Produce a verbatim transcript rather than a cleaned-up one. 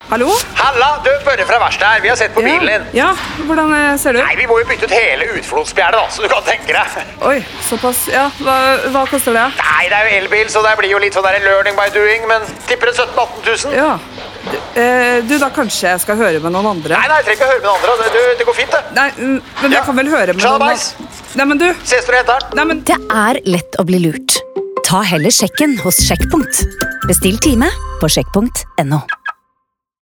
Hallo? Halla, du, Børre fra verkstedet her. Vi har sett på bilen din. Ja, hvordan eh, ser du? Nei, vi må jo bytte ut hele utflodsspjernet da, så du kan tenke deg. Oi, såpass. Ja, hva, hva koster det? Nei, det er jo elbil, så det blir jo litt sånn der learning by doing, men tipper det sytten til atten tusen. Ja. Du, eh, du, da kanskje jeg skal høre med noen andre? Nei, nei, jeg trenger ikke høre med noen andre. Det, det går fint, det. Nei, mm, men jeg Ja. kan vel høre med Sjalabais. noen andre? Nei, men du. Ses når du henter den. Nei, men Det er lett å bli lurt. Ta heller sjekken hos Sjekkpunkt. Bestill time på sjekkpunkt punktum no.